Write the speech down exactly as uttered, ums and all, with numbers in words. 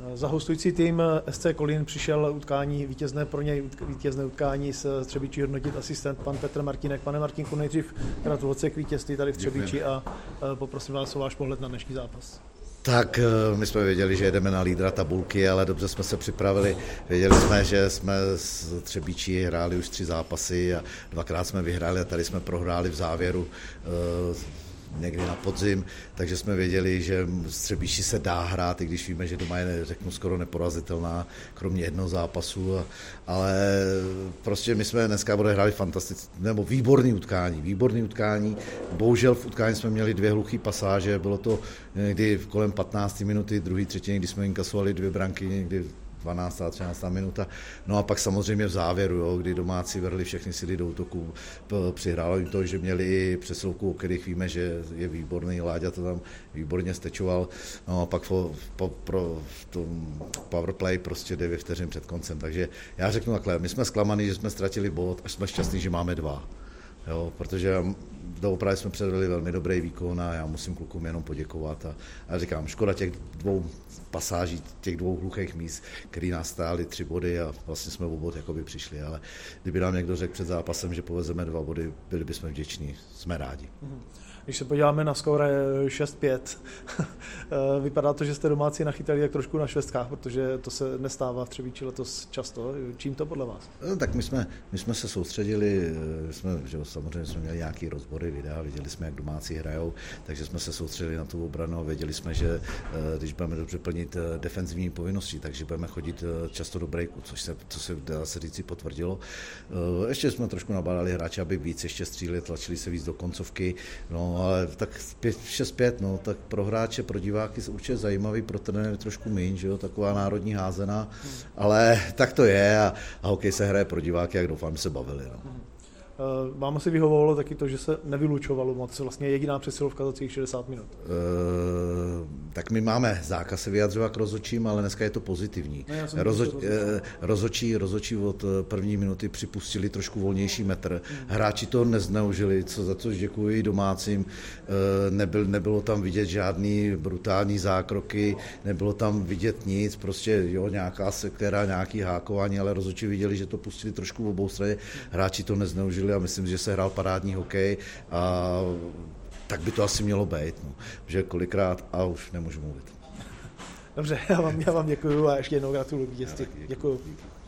Za hostující tým S C Kolín přišel utkání vítězné pro něj vítězné utkání s Třebíčí hodnotit asistent pan Petr Martínek. Pane Martínku, nejdřív gratulace k vítězství tady v Třebíči a poprosím vás o váš pohled na dnešní zápas. Tak my jsme věděli, že jedeme na lídra tabulky, ale dobře jsme se připravili. Věděli jsme, že jsme s Třebíčí hráli už tři zápasy a dvakrát jsme vyhráli a tady jsme prohráli v závěru někdy na podzim, takže jsme věděli, že s Třebíčí se dá hrát, i když víme, že doma je, řeknu, skoro neporazitelná, kromě jednoho zápasu, a, ale prostě my jsme dneska odehráli fantastické, nebo výborný utkání, výborný utkání. Bohužel v utkání jsme měli dvě hluché pasáže, bylo to někdy kolem patnácté minuty, druhý třetiny, kdy jsme inkasovali dvě branky, někdy dvanáctá třináctá minuta. No a pak samozřejmě v závěru, jo, kdy domácí vrhli všechny síly do útoku, přihrálo jim to, že měli přesilovku, o kterých víme, že je výborný, Láďa to tam výborně stečoval. No a pak po, po, pro v tom powerplay prostě devět vteřin před koncem. Takže já řeknu takhle, my jsme zklamaný, že jsme ztratili bod, a jsme šťastní, že máme dva. Jo, protože doopravdy jsme předvedli velmi dobrý výkon a já musím klukům jenom poděkovat. A, a říkám, škoda těch dvou pasáží, těch dvou hluchých míst, který nás stály tři body a vlastně jsme o bod jakoby přišli. Ale kdyby nám někdo řekl před zápasem, že povezeme dva body, byli bychom vděční, jsme rádi. Když se podíváme na skóre šest pět, vypadá to, že jste domácí nachytali jak trošku na švestkách, protože to se nestává v Třebíči letos často. Čím to podle vás? No, tak my jsme, my jsme se soustředili, jsme, že samozřejmě jsme měli nějaký rozbory, videa, viděli jsme, jak domácí hrajou, takže jsme se soustředili na tu obranu a věděli jsme, že když budeme dobře plnit defenzivní povinnosti, takže budeme chodit často do breaku, což se, co se dá se říci potvrdilo. Ještě jsme trošku nabádali hráče, aby víc ještě stříleli, tlačili se víc do koncovky. No, ale tak šest pět, no, tak pro hráče, pro diváky je určitě zajímavý, pro trenéry trošku míň, že jo, taková národní házená, ale tak to je a, a hokej se hraje pro diváky, jak doufám, se bavili. No. Vám asi vyhovovalo taky to, že se nevylučovalo moc, vlastně jediná přesilovka za celých šedesát minut. E, tak my máme zákaz se vyjadřovat k rozhodčím, ale dneska je to pozitivní. No, Rozho, e, rozhodčí, rozhodčí od první minuty připustili trošku volnější metr. Hmm. Hráči to nezneužili, co, za což děkuji domácím. E, nebyl, nebylo tam vidět žádný brutální zákroky, nebylo tam vidět nic, prostě jo, nějaká sekera, nějaký hákování, ale rozhodčí viděli, že to pustili trošku v obou straně. Hráči to nezneužili a myslím, že se hrál parádní hokej a tak by to asi mělo být, no. Že kolikrát a už nemůžu mluvit. Dobře, já vám, já vám děkuju a ještě jednou gratuluju vítězství. Děkuju.